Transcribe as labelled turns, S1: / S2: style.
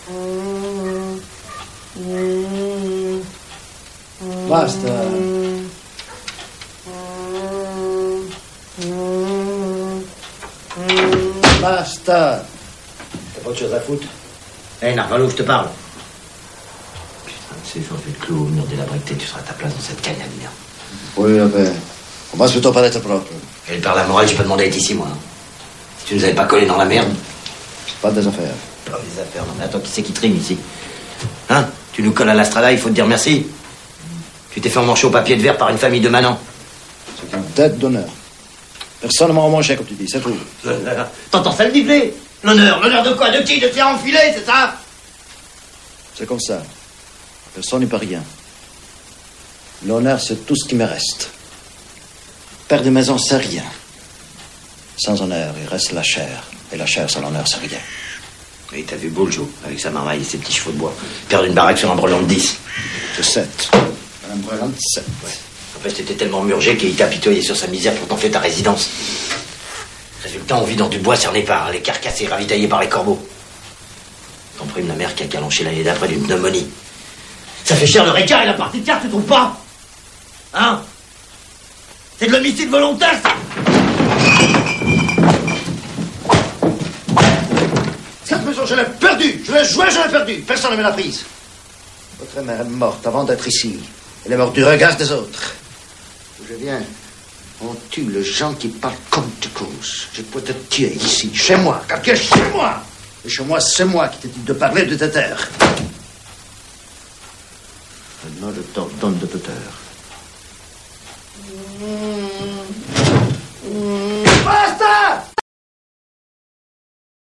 S1: Basta. Basta.
S2: T'as pas autre chose à foutre?
S3: Hé, Narvalo, je te parle.
S2: Putain, c'est genre, je vais te clouer au mur de la briqueté, tu seras à ta place dans cette cagnadine.
S1: Oui, vabbè. Commence plutôt par être propre.
S3: Et par la morale, j'ai pas demandé à être ici, moi. Si tu nous avais pas collé dans la merde.
S1: Pas des affaires.
S3: Pas des affaires, non mais attends, qui c'est qui trime ici? Hein? Tu nous colles à la Strada, il faut te dire merci. Tu t'es fait emmancher au papier de verre par une famille de manants.
S1: C'est une tête d'honneur. Personne ne m'a emmanché, comme tu dis, c'est tout.
S3: L'honneur. T'entends ça le bifler? L'honneur de quoi? De qui? De te faire enfiler, c'est ça?
S1: C'est comme ça. Personne n'y peut rien. L'honneur, c'est tout ce qui me reste. Père de maison, c'est rien. Sans honneur, il reste la chair. Et la chair sans l'honneur, c'est rien.
S3: Et t'as vu Bouljo, avec sa marmaille et ses petits chevaux de bois, perdre une baraque sur un brelan de 10.
S1: De 7. Un brelan de 7.
S3: Ouais. En fait, t'étais tellement murgé qu'il t'a pitoyé sur sa misère pour t'en faire ta résidence. Résultat, on vit dans du bois cerné par les carcasses ravitaillées par les corbeaux. T'en primes la mère qui a calanché l'année d'après d'une pneumonie. Ça fait cher le récart et la partie de carte, tu trouves pas? Hein? C'est de l'homicide volontaire, ça!
S1: Cette maison, je l'ai perdue. Je l'ai jouée, je l'ai perdue. Personne ne me l'a prise. Votre mère est morte avant d'être ici. Elle est morte du regard des autres. D'où je viens, on tue les gens qui parlent comme tu causes. Je peux te tuer ici, chez moi, car tu es chez moi. Et chez moi, c'est moi qui t'ai dit de parler de tes terres. Maintenant, je t'ordonne de te taire. Basta!